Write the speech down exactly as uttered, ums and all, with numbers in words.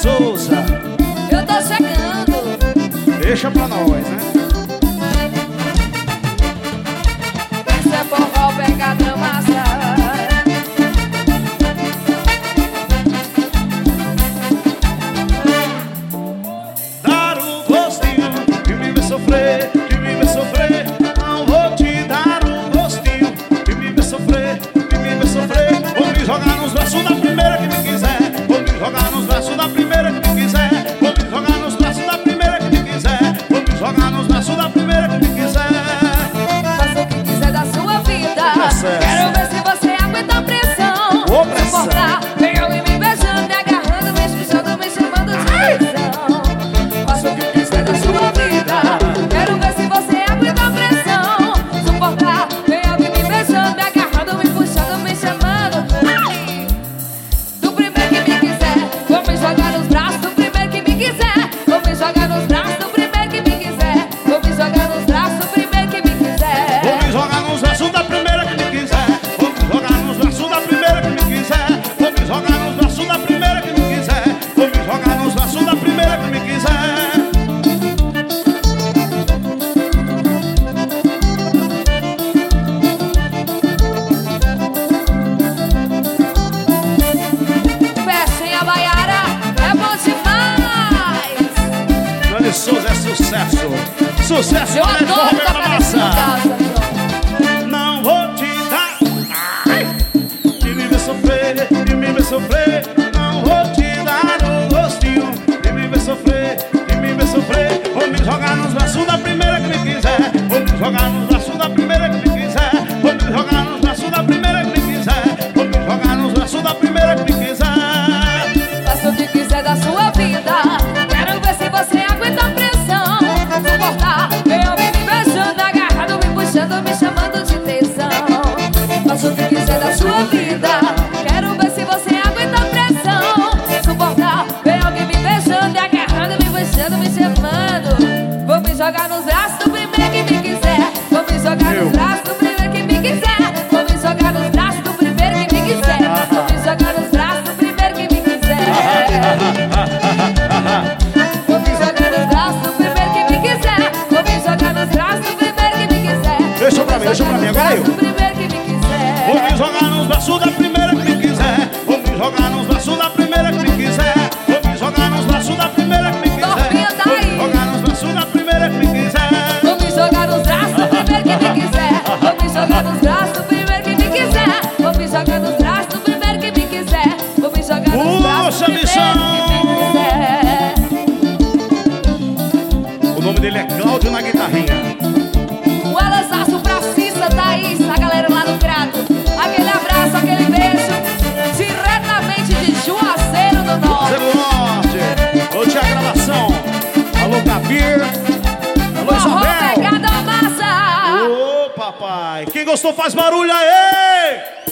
Souza. Eu tô chegando. Deixa pra nós, né? Isso é forró, pegadão, massa. Dar o gostinho de me ver sofrer, de me ver sofrer. Não vou te dar o gostinho de me ver sofrer, de me ver sofrer. Vou me jogar nos braços da primeira que me quiser. Vou me jogar nos braços da primeira que me quiser. Vou me jogar nos braços da primeira que me quiser. Vou me jogar nos braços da primeira que me quiser. Faça o que quiser da sua vida. Quero ver se você aguenta a pressão. Ô, pressão. Suportar, vem alguém me beijando, me agarrando, me espuxando, me chamando de traição. Faça o que quiser da sua vida. Quero ver se você aguenta a pressão. Suportar, vem alguém me beijando, me agarrando, me puxando, me chamando. Ai, do primeiro que me quiser. Vou me jogar nos braços do primeiro que me quiser. Vou me jogar nos braços do primeiro que me quiser. Vou me jogar nos braços do primeiro que me quiser. Vou me jogar nos braços da primeira que me quiser. Vou me jogar nos braços da primeira que me quiser. Vou me jogar nos braços da primeira que me quiser. Vou me jogar nos braços da primeira que me quiser. Fechem a baiara, é bom demais. Johnny Souza é sucesso. Sucesso, Eu olha de adoro forma tocar da nesse massa. casa, João. Não vou te dar ai, de me ver sofrer, de me ver sofrer. Não vou te dar o gostinho de me ver sofrer, de me ver sofrer. Vou me jogar nos braços da primeira que me quiser. Vou me jogar nos braços da primeira que me quiser. Vou me jogar nos braços da primeira que me quiser. Vou me jogar nos braços da primeira que me quiser. Faça o que quiser da sua vida. Quero ver se você aguenta a pressão. Suportar, vem alguém me beijando, agarrando, me puxando, me chamando de tesão. Faça o que quiser da sua vida. Quero ver se você aguenta a pressão. Suportar, vem alguém me beijando, agarrando, me puxando, me chamando. Vou me jogar nos braços do primeiro que me quiser. Vou me jogar nos braços do primeiro que me quiser. Vou me jogar nos braços do primeiro que me quiser. Vou me jogar nos braços do primeiro que me quiser. Vou me jogar nos braços do primeiro que me quiser. Vou me jogar nos braços do primeiro que me quiser. Deixa pra mim, deixa pra mim, agora eu. Do primeiro que me quiser. Vou me jogar nos braços da primeira que me quiser. Vou me jogar nos braços da primeira que me quiser. Vou me jogar nos braços da primeira que me quiser. Torpinha tá Vou aí. me jogar nos braços da primeira que me quiser. Vou me jogar nos braços do primeiro que me quiser. Vou me jogar nos braços do primeiro que me quiser. Vou me jogar nos braços do primeiro que me quiser. Vou me jogar nos braços do Puxa, primeiro que me quiser. O nome dele é Cláudio na guitarrinha. Um alançaço pra Cissa, Thaís, a galera lá no Crato. Aquele abraço, aquele beijo, diretamente de Juazeiro do Norte. Zero Norte. Hoje é a gravação. Alô, Capir. Alô, Forró, Isabel. pegada, massa. Ô, papai. Quem gostou faz barulho aí.